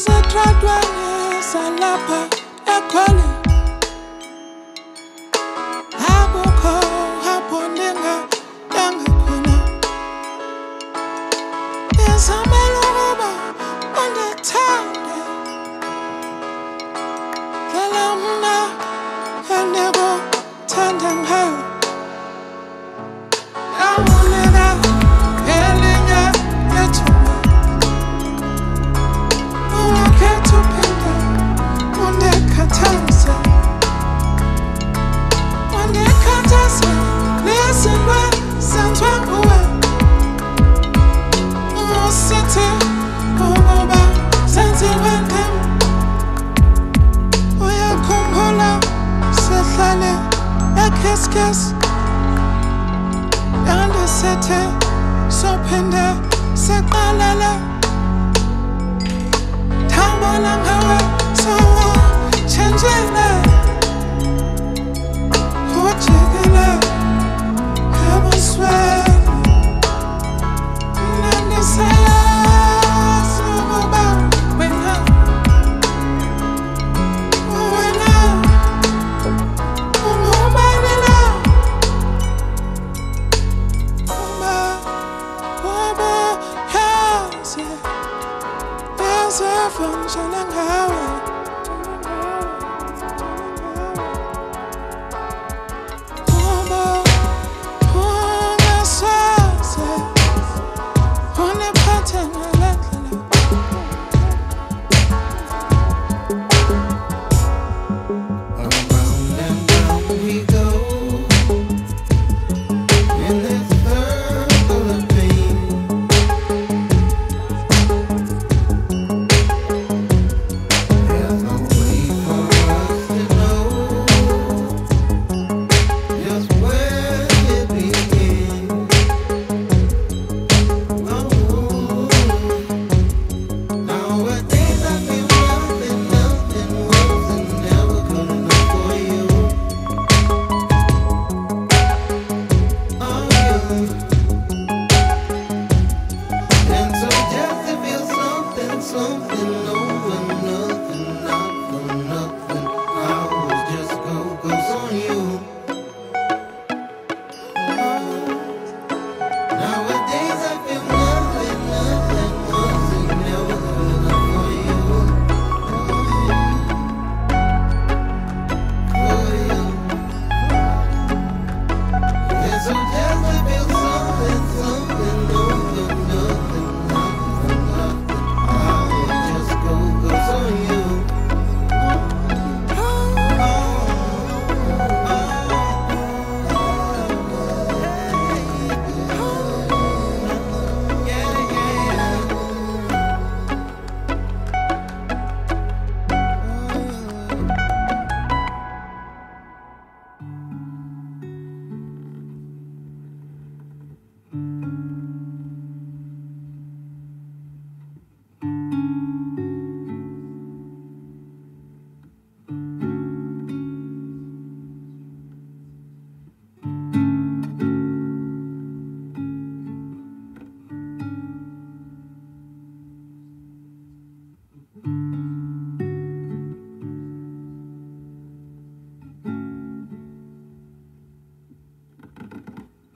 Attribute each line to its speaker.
Speaker 1: Ezitradwane salapha ekholi akukho apho ndingadanga khona. Ndizamela ukuba undithande ndlela mna endikuthanda ngayo. Ndawunika elinye ithuba ungakhetha uphinde undikhathaze, undikhathaze nezinto ezenziwe nguwe. Usithi ukuba zenziwe ndim, uyakhumbula sihlale eKiss-Kiss ndandisithi sophinde siqalele. Ndabona ngawe sowutshintshile, ujikile ebusweni. Nandisayazi ukuba wena ungubani na, ubuyazi yaziva njani ngawe. Uba ungasoze uniphathe ngale ndlela.
Speaker 2: Around and round we go in this circle of pain. There's no way for us to know just where it began. Nowadays I feel nothing was and never good enough for you. And so just to feel something new.